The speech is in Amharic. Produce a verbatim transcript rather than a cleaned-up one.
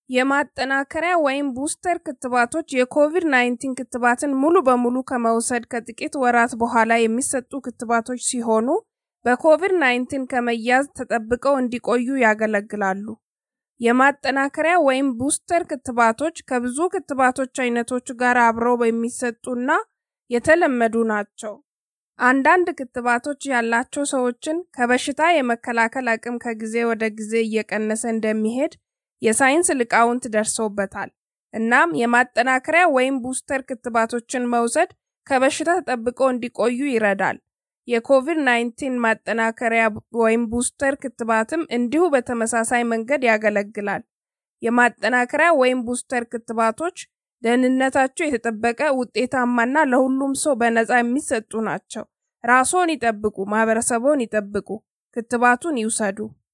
የማጠናከሪያ ወይም ቡስተር ክትባቶች የኮቪድ ናይንቲን ክትባትን ሙሉ በሙሉ ከመውሰድ ከጥቂት ወራት በኋላ የሚሰጡ ክትባቶች ሲሆኑ በኮቪድ ናይንቲን ከመያዝ ተጠብቀው እንዲቆዩ ያገለግላሉ። የማጠናከሪያ ወይም ቡስተር ክትባቶች ከብዙ ክትባቶች አይነቶች ጋር አብረው የሚሰጡና የተለመዱ ናቸው። አንዳንድ ክትባቶች ያላቸው ሰዎችን ከበሽታ የመከላከል አቅም ከጊዜ ወደ ጊዜ እየቀነሰ እንደሚሄድ የሳይንስ ሊቃውንት ደርሰውበታል። እናም የማጠናከሪያ ወይም ቡስተር ክትባቶችን መውሰድ ከበሽታ ተጠብቀው እንዲቆዩ ይረዳል። የኮቪድ ናይንቲን ማጠናከሪያ ወይም ቡስተር ክትባትም እንዲሁ በተመሳሳይ መንገድ ያገለግላል። የማጠናከሪያ ወይም ቡስተር ክትባቶች ደህንነታቸው የተጠበቀ ውጤታማና ለሁሉም ሰው በነፃ የሚሰጡ ናቸው። ራስዎን ይጠብቁ፣ ማህበረሰቦን ይጠብቁ፣ ክትባቱን ይውሰዱ።